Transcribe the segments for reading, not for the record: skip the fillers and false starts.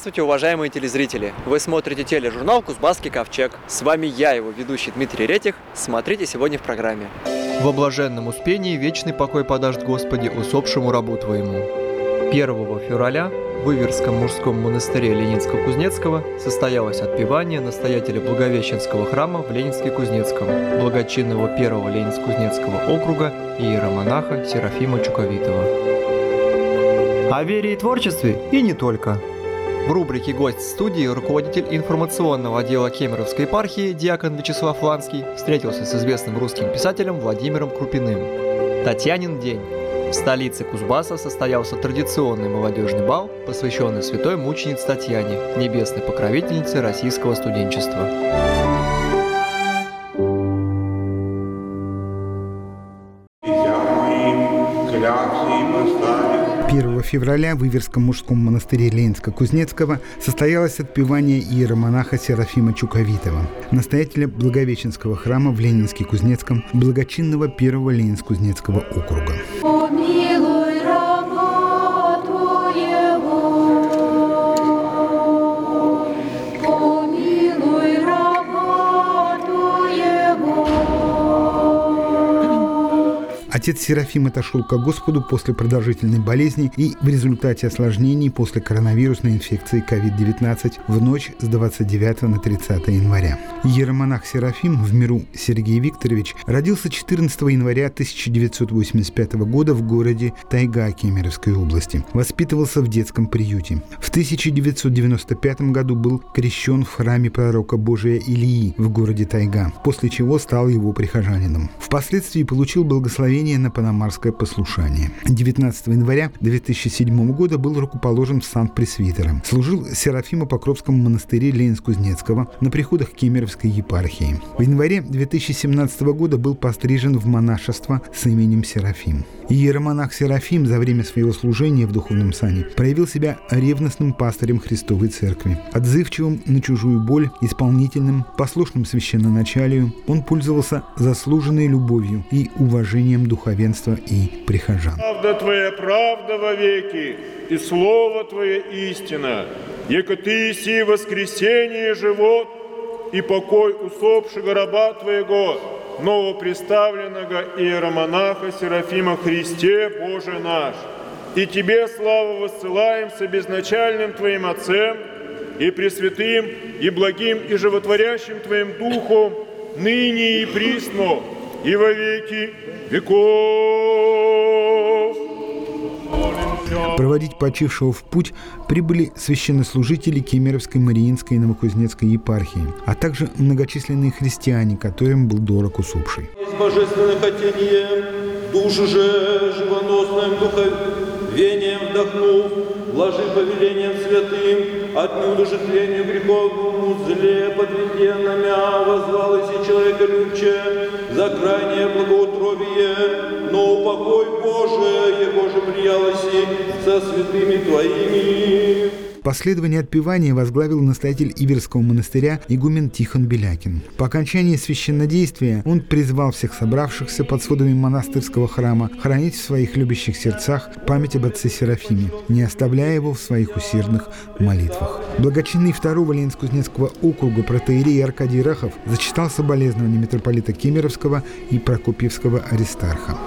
Здравствуйте, уважаемые телезрители! Вы смотрите тележурнал «Кузбасский ковчег». С вами я, его ведущий Дмитрий Ретих. Смотрите сегодня в программе. Во блаженном успении вечный покой подаст Господи усопшему рабу Твоему. 1 февраля в Иверском мужском монастыре Ленинско-Кузнецкого состоялось отпевание настоятеля Благовещенского храма в Ленинске-Кузнецком, благочинного 1-го Ленинско-Кузнецкого округа иеромонаха Серафима Чуковитова. О вере и творчестве и не только. В рубрике «Гость студии» руководитель информационного отдела Кемеровской епархии диакон Вячеслав Ланский встретился с известным русским писателем Владимиром Крупиным. Татьянин день. В столице Кузбасса состоялся традиционный молодежный бал, посвященный святой мученице Татьяне, небесной покровительнице российского студенчества. 1 февраля в Иверском мужском монастыре Ленинско-Кузнецкого состоялось отпевание иеромонаха Серафима Чуковитова, настоятеля Благовещенского храма в Ленинске-Кузнецком, благочинного 1-го Ленинско-Кузнецкого округа. Отец Серафим отошел ко Господу после продолжительной болезни и в результате осложнений после коронавирусной инфекции COVID-19 в ночь с 29 на 30 января. Иеромонах Серафим, в миру Сергей Викторович, родился 14 января 1985 года в городе Тайга Кемеровской области. Воспитывался в детском приюте. В 1995 году был крещен в храме пророка Божия Илии в городе Тайга, после чего стал его прихожанином. Впоследствии получил благословение на панамарское послушание. 19 января 2007 года был рукоположен в сан пресвитера. Служил в Серафимо-Покровском монастыре Ленинск-Кузнецкого на приходах Кемеровской епархии. В январе 2017 года был пострижен в монашество с именем Серафим. Иеромонах Серафим за время своего служения в духовном сане проявил себя ревностным пастырем Христовой Церкви. Отзывчивым на чужую боль, исполнительным, послушным священноначалию, он пользовался заслуженной любовью и уважением духовенства и прихожан. Правда Твоя правда вовеки, и Слово Твое истина, яко Ты иси воскресение и живот, и покой усопшего раба Твоего, новоприставленного иеромонаха Серафима Христе, Боже наш. И Тебе славу воссылаем с безначальным Твоим Отцем, и пресвятым, и благим, и животворящим Твоим Духом, ныне и присно, и во веки веков. Проводить почившего в путь прибыли священнослужители Кемеровской, Мариинской и Новокузнецкой епархии, а также многочисленные христиане, которым был дорог усопший. С божественным хотением, душу же живоносным духовением вдохнув, вложи повелением святым, от неудушевлению греховному зле подведенными, возвал иси человека любче, за крайнее благоутробие, но упокой Божие, его же приялоси со святыми Твоими. Последование отпевания возглавил настоятель Иверского монастыря игумен Тихон Белякин. По окончании священнодействия он призвал всех собравшихся под сводами монастырского храма хранить в своих любящих сердцах память об отце Серафиме, не оставляя его в своих усердных молитвах. Благочинный 2-го Ленинско-Кузнецкого округа протоиерей Аркадий Рахов зачитал соболезнования митрополита Кемеровского и Прокопьевского Аристарха.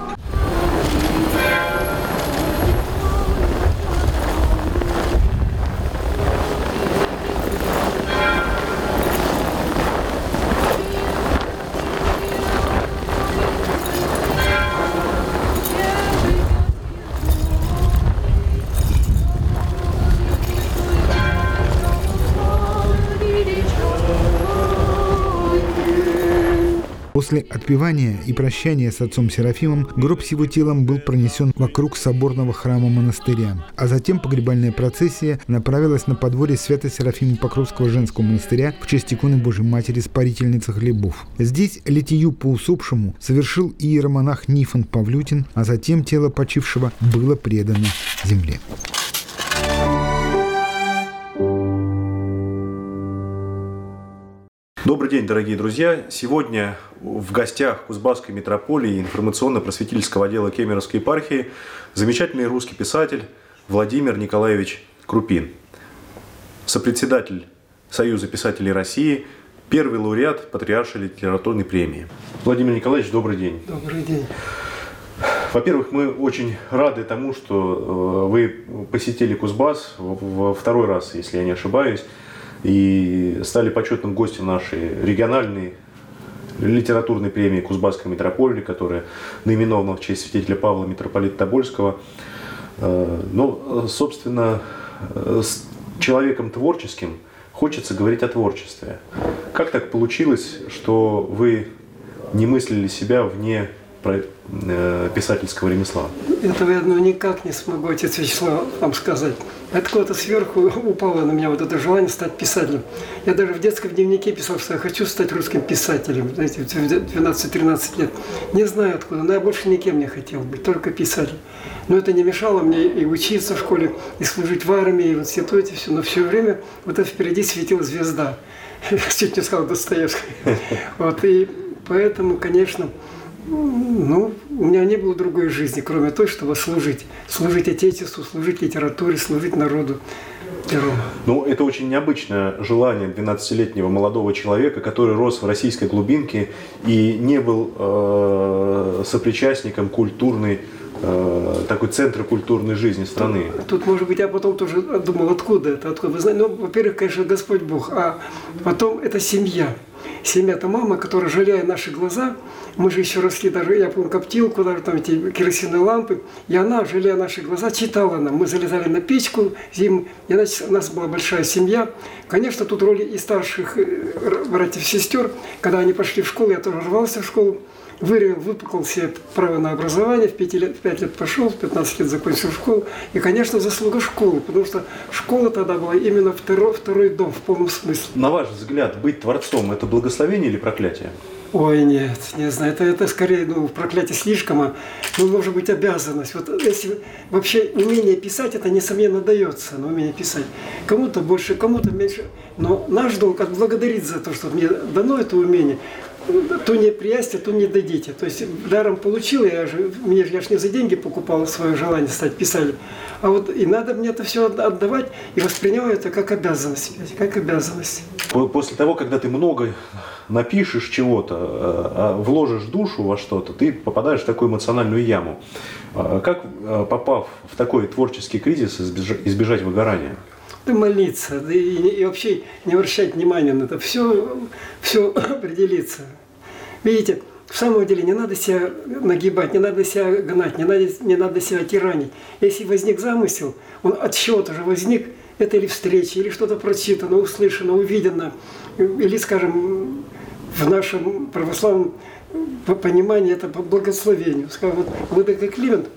После отпевания и прощания с отцом Серафимом гроб с его телом был пронесен вокруг соборного храма монастыря, а затем погребальная процессия направилась на подворье Свято-Серафимо-Покровского женского монастыря в честь иконы Божьей Матери Спарительницы хлебов. Здесь литию по усопшему совершил иеромонах Нифон Павлютин, а затем тело почившего было предано земле. Добрый день, дорогие друзья! Сегодня в гостях Кузбасской митрополии информационно-просветительского отдела Кемеровской епархии замечательный русский писатель Владимир Николаевич Крупин. сопредседатель Союза писателей России, первый лауреат Патриаршей литературной премии. Владимир Николаевич, добрый день. Добрый день. Во-первых, мы очень рады тому, что вы посетили Кузбасс во второй раз, если я не ошибаюсь, и стали почетным гостем нашей региональной литературной премии Кузбасской митрополии, которая наименована в честь святителя Павла, митрополита Тобольского. Но, собственно, с человеком творческим хочется говорить о творчестве. Как так получилось, что вы не мыслили себя вне писательского ремесла? Этого я никак не смогу, отец Вячеслав, вам сказать. Откуда-то сверху упало на меня вот это желание стать писателем. Я даже в детском дневнике писал, что я хочу стать русским писателем, знаете, в 12-13 лет. Не знаю откуда, но я больше никем не хотел быть, только писатель. Но это не мешало мне и учиться в школе, и служить в армии, и в институте, все. Но все время вот это впереди светила звезда. Чуть не сказал Достоевский. Вот, и поэтому, конечно, у меня не было другой жизни, кроме той, чтобы служить. Служить Отечеству, служить литературе, служить народу. Ну, это очень необычное желание 12-летнего молодого человека, который рос в российской глубинке и не был сопричастником культурной, такой центра культурной жизни страны. Тут, может быть, я потом тоже думал, откуда это, откуда. Вы знаете, во-первых, конечно, Господь Бог, а потом это семья. Семья – это мама, которая, жалея наши глаза, мы же еще росли, даже, я помню, коптилку, даже там эти керосиновые лампы, и она, жалея наши глаза, читала нам. Мы залезали на печку зиму, и у нас была большая семья. Конечно, тут роли и старших братьев и сестер. Когда они пошли в школу, я тоже рвался в школу, выпукал себе право на образование, в 5 лет пошел, в 15 лет закончил школу. И, конечно, заслуга школы, потому что школа тогда была именно второй дом в полном смысле. На ваш взгляд, быть творцом – это благословение или проклятие? Ой, нет, не знаю, это скорее, проклятие слишком, может быть, обязанность. Вот если вообще умение писать, это, несомненно, дается, но умение писать. Кому-то больше, кому-то меньше. Но наш долг отблагодарить за то, что мне дано это умение. То не приясьте, то не дадите. То есть даром получил, я же не за деньги покупал свое желание стать писателем. А вот и надо мне это все отдавать, и воспринимаю это как обязанность. Как обязанность. После того, когда ты много напишешь чего-то, вложишь душу во что-то, ты попадаешь в такую эмоциональную яму. Как, попав в такой творческий кризис, избежать выгорания? Да молиться, да и вообще не обращать внимания на это. Все определится. Видите, в самом деле не надо себя нагибать, не надо себя гнать, не надо себя тиранить. Если возник замысел, он от чего-то же возник, это или встреча, или что-то прочитано, услышано, увидено, или, скажем, в нашем православном понимании это по благословению. Скажем, вот Владыка Климент,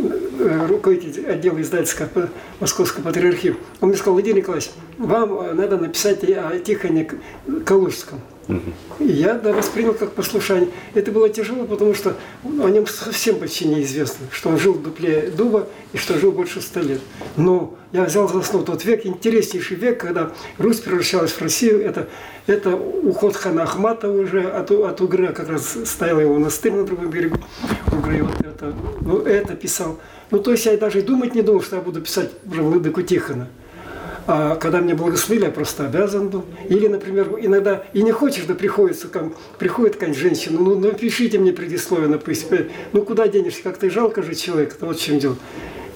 руководитель отдела издательского Московской патриархии, он мне сказал: Владимир Николаевич, вам надо написать о Тихоне Калужском. И я воспринял как послушание. Это было тяжело, потому что о нем совсем почти неизвестно, что он жил в дупле дуба и что жил больше 100 лет. Но я взял за основу тот век, интереснейший век, когда Русь превращалась в Россию. Это уход хана Ахмата уже от Угры, как раз стоял его монастырь на другом берегу Угры. Вот это писал. То есть я даже думать не думал, что я буду писать про владыку Тихона. А когда мне благословили, я просто обязан был. Или, например, иногда и не хочешь, да приходит какая-нибудь женщина, напишите мне предисловие, напишите. Куда денешься, как-то жалко же человека, это вот в чем дело.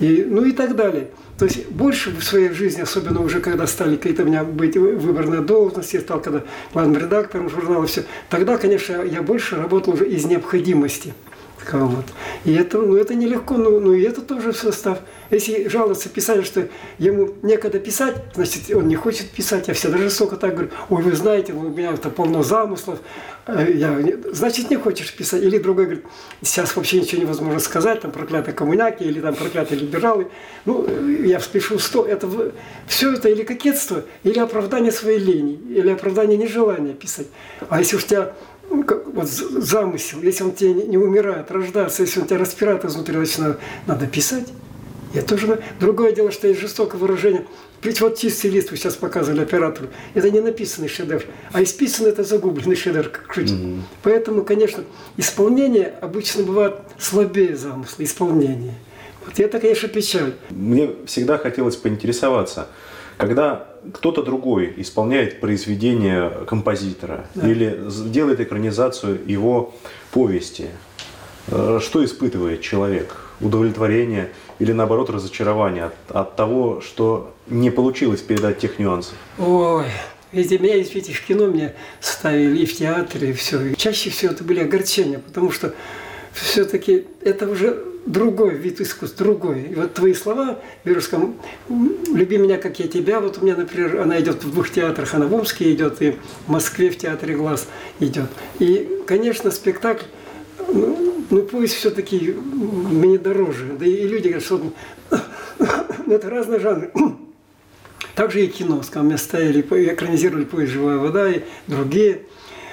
И так далее. То есть больше в своей жизни, особенно уже когда стали какие-то у меня быть выборные должности, я стал когда главным редактором журнала, все, тогда, конечно, я больше работал уже из необходимости. Вот. И это нелегко, но и это тоже в состав. Если жаловаться писателю, что ему некогда писать, значит, он не хочет писать. Я всегда жестоко так говорю: ой, вы знаете, у меня это полно замыслов. Значит, не хочешь писать. Или другой говорит: сейчас вообще ничего невозможно сказать, там проклятые коммуняки или там проклятые либералы. Я вспишу 100. Все это или кокетство, или оправдание своей лени, или оправдание нежелания писать. А если уж тебя замысел, если он тебе не умирает, рождается, если он тебя распирает изнутри, значит, надо писать. Я тоже. Другое дело, что есть жестокое выражение. Ведь вот чистый лист вы сейчас показывали оператору. Это не написанный шедевр, а исписанный — это загубленный шедевр. Поэтому, конечно, исполнение обычно бывает слабее замысла, исполнение. Вот это, конечно, печаль. Мне всегда хотелось поинтересоваться, Когда кто-то другой исполняет произведение композитора или делает экранизацию его повести, что испытывает человек? Удовлетворение или, наоборот, разочарование от того, что не получилось передать тех нюансов? Ой, видите, меня, видите, в кино мне ставили и в театре, и все. Чаще всего это были огорчения, потому что все-таки это уже другой вид искусства, другой. И вот твои слова в Березском «Люби меня, как я тебя», вот у меня, например, она идет в 2 театрах, она в Омске идет, и в Москве в театре «Глаз» идет. И, конечно, спектакль, ну пусть все-таки мне дороже. Да и люди говорят, что это разные жанры. Также и кино, скажем, меня ставили, экранизировали «Поезд «Живая вода» и другие.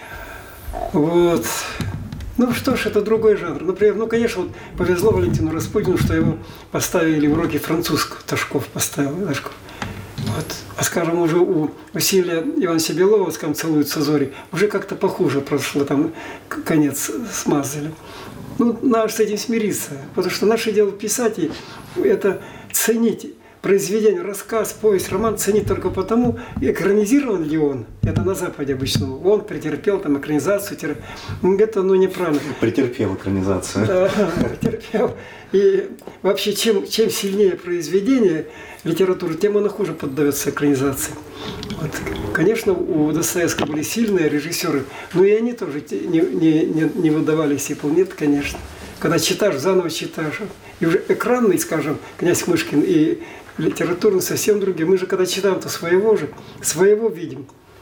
Вот. Ну что ж, это другой жанр. Например, ну, конечно, вот повезло Валентину Распутину, что его поставили в уроки французского. Ташков поставил, Ташков. Вот. А скажем, уже у Василия Ивановича Белова, скажем, «Целуются зори», уже как-то похуже прошло, там конец смазали. Ну, надо с этим смириться, потому что наше дело писать, и это ценить. Произведение, рассказ, повесть, роман ценить только потому, экранизирован ли он, это на Западе обычно, он претерпел там экранизацию, это неправильно. Претерпел экранизацию. Да, претерпел. И вообще, чем сильнее произведение литературы, тем оно хуже поддается экранизации. Вот. Конечно, у Достоевского были сильные режиссеры, но и они тоже не выдавали символ. Нет, конечно. Когда читаешь, заново читаешь. И уже экранный, скажем, князь Мышкин и литературный совсем другие. Мы же, когда читаем, то своего видим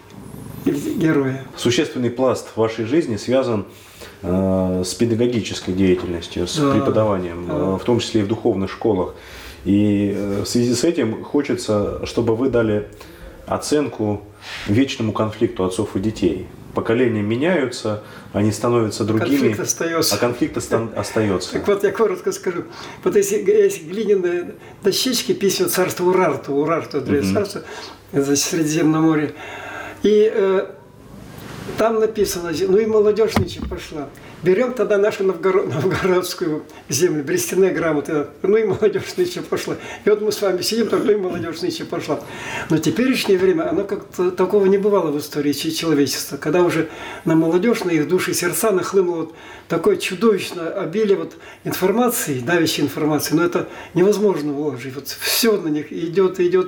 героя. Существенный пласт вашей жизни связан с педагогической деятельностью, с преподаванием, в том числе и в духовных школах. И в связи с этим хочется, чтобы вы дали оценку вечному конфликту отцов и детей. Поколения меняются, они становятся другими, конфликт остается. А конфликт остается. Так вот, я коротко скажу. Вот если глиняные дощечки, письма царства Урарту, царство, это Средиземное море, и там написано, ну и молодежь ничего пошла. Берем тогда нашу новгородскую землю, Берестяные грамоты, ну и молодежь ничего пошла. И вот мы с вами сидим, ну и молодежь ничего пошла. Но в теперешнее время, оно как-то такого не бывало в истории человечества, когда уже на молодежь, на их души и сердца нахлынуло вот такое чудовищное обилие вот информации, давящей информации, но это невозможно уложить. Вот все на них идет, и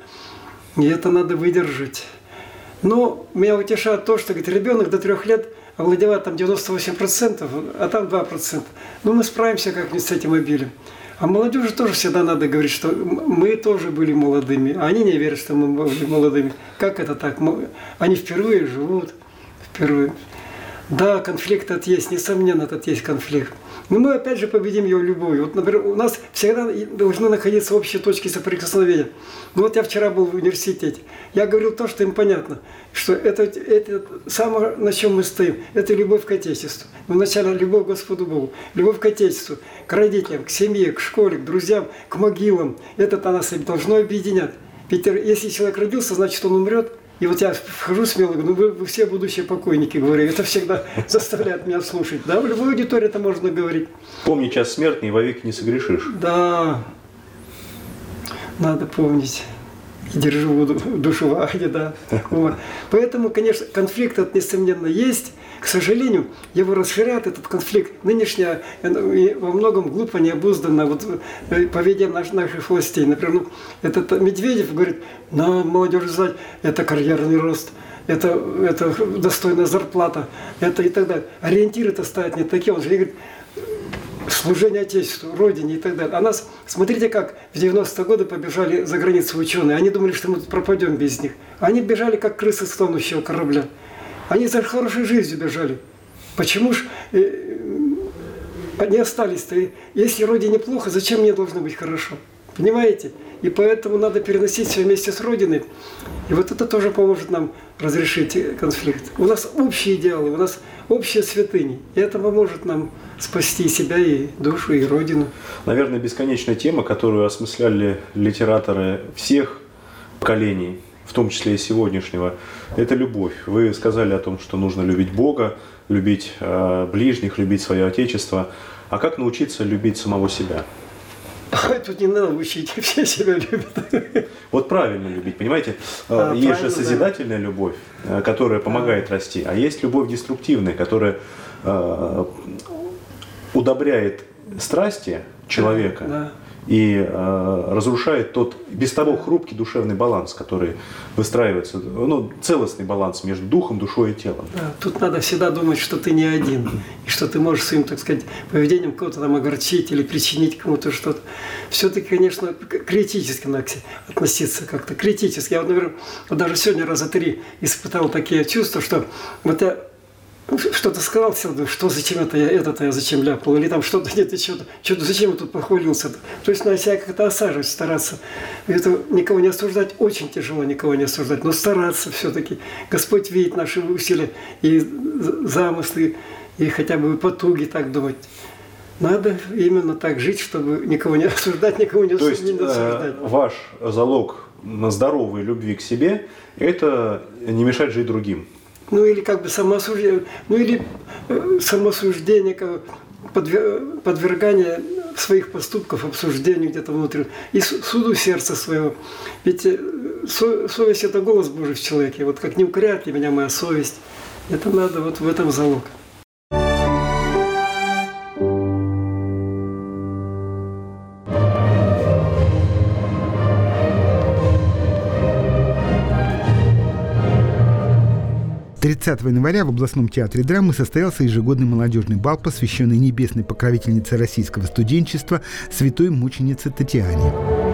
это надо выдержать. Но меня утешает то, что говорит, ребенок до 3 лет овладевает там 98%, а там 2%. Ну, мы справимся как-нибудь с этим обилием. А молодежи тоже всегда надо говорить, что мы тоже были молодыми. А они не верят, что мы были молодыми. Как это так? Они впервые живут. Впервые. Да, конфликт этот есть, несомненно, этот есть конфликт. Но мы опять же победим его любовью. Вот, например, у нас всегда должны находиться общие точки соприкосновения. Ну вот я вчера был в университете. Я говорил то, что им понятно, что это самое, на чем мы стоим, это любовь к Отечеству. Вначале любовь к Господу Богу, любовь к Отечеству, к родителям, к семье, к школе, к друзьям, к могилам. Это нас должно объединять. Ведь если человек родился, значит он умрет. И вот я вхожу смело, говорю, ну вы все будущие покойники, говорю, это всегда заставляет меня слушать. Да, в любой аудитории это можно говорить. Помни час смертный, вовеки не согрешишь. Да, надо помнить. И держу душу в аде, да. Вот. Поэтому, конечно, конфликт этот, несомненно, есть. К сожалению, его расширяет этот конфликт. Нынешняя во многом глупо, необузданно вот, поведение наших властей. Например, этот Медведев говорит, молодежь знать, это карьерный рост, это достойная зарплата, это и так далее. Ориентиры-то ставят не такие. Он же говорит, служение Отечеству, Родине и так далее. А нас, смотрите, как в 90-е годы побежали за границу ученые. Они думали, что мы тут пропадем без них. Они бежали, как крысы с тонущего корабля. Они за хорошей жизнью бежали. Почему ж они остались-то? Если Родине плохо, зачем мне должно быть хорошо? Понимаете? И поэтому надо переносить все вместе с Родиной. И вот это тоже поможет нам разрешить конфликт. У нас общие идеалы, у нас общие святыни. И это поможет нам спасти себя и душу, и Родину. Наверное, бесконечная тема, которую осмысляли литераторы всех поколений, в том числе и сегодняшнего, это любовь. Вы сказали о том, что нужно любить Бога, любить ближних, любить свое Отечество. А как научиться любить самого себя? Ой, тут не надо учить, все себя любят. Вот правильно любить, понимаете? Есть правильно, же созидательная любовь, которая помогает расти, а есть любовь деструктивная, которая удобряет страсти человека. Да. И разрушает тот без того хрупкий душевный баланс, который выстраивается, ну, целостный баланс между духом, душой и телом. Да, тут надо всегда думать, что ты не один, и что ты можешь своим, так сказать, поведением кого-то там огорчить или причинить кому-то что-то. Все-таки, конечно, критически надо относиться как-то, критически. Я вот, например, вот даже сегодня раза 3 испытал такие чувства, что вот я что-то сказал, что зачем это я зачем ляпнул, или там что-то нет, и что-то зачем я тут похвалился. То есть надо себя как-то осаживать, стараться. Это никого не осуждать, очень тяжело никого не осуждать, но стараться все-таки. Господь видит наши усилия и замыслы, и хотя бы потуги так думать. Надо именно так жить, чтобы никого не осуждать, никого не осуждать. То есть ваш залог здоровой любви к себе – это не мешать жить другим. Ну или как бы самоосуждение, подвергание своих поступков обсуждению где-то внутри и суду сердца своего. Ведь совесть – это голос Божий в человеке. Вот как не укоряет ли меня моя совесть, это надо вот в этом залог. января в областном театре драмы состоялся ежегодный молодежный бал, посвященный небесной покровительнице российского студенчества святой мученице Татьяне.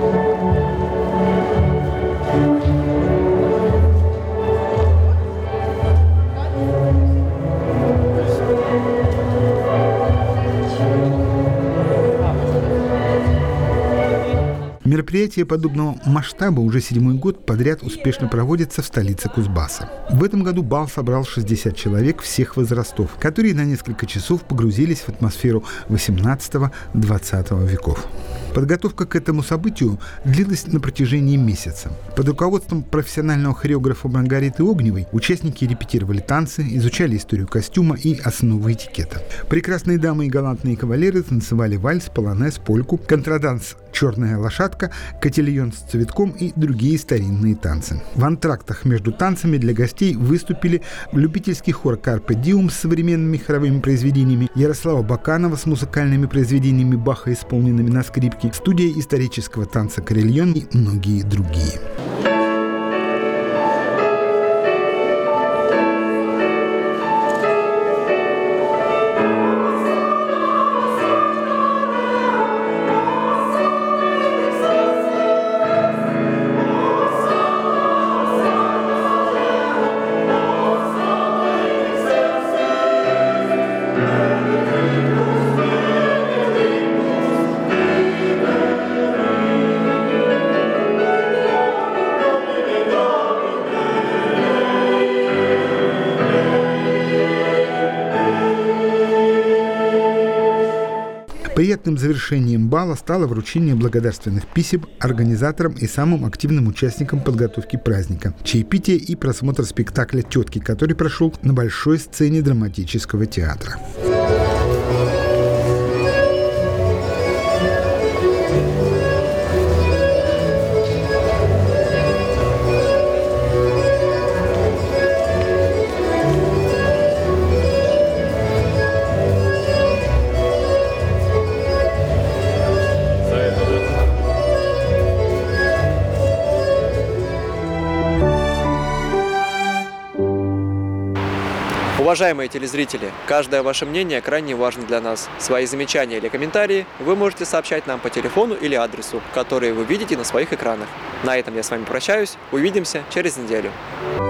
Мероприятие подобного масштаба уже 7-й год подряд успешно проводится в столице Кузбасса. В этом году бал собрал 60 человек всех возрастов, которые на несколько часов погрузились в атмосферу 18-20 веков. Подготовка к этому событию длилась на протяжении месяца. Под руководством профессионального хореографа Маргариты Огневой участники репетировали танцы, изучали историю костюма и основы этикета. Прекрасные дамы и галантные кавалеры танцевали вальс, полонез, польку, контраданс «Черная лошадка», котильон с цветком и другие старинные танцы. В антрактах между танцами для гостей выступили любительский хор «Карпе Диум» с современными хоровыми произведениями, Ярослава Баканова с музыкальными произведениями Баха, исполненными на скрипке, студия исторического танца «Карельон» и многие другие. Приятным завершением бала стало вручение благодарственных писем организаторам и самым активным участникам подготовки праздника, чаепитие и просмотр спектакля «Тетки», который прошел на большой сцене драматического театра. Уважаемые телезрители, каждое ваше мнение крайне важно для нас. Свои замечания или комментарии вы можете сообщать нам по телефону или адресу, которые вы видите на своих экранах. На этом я с вами прощаюсь. Увидимся через неделю.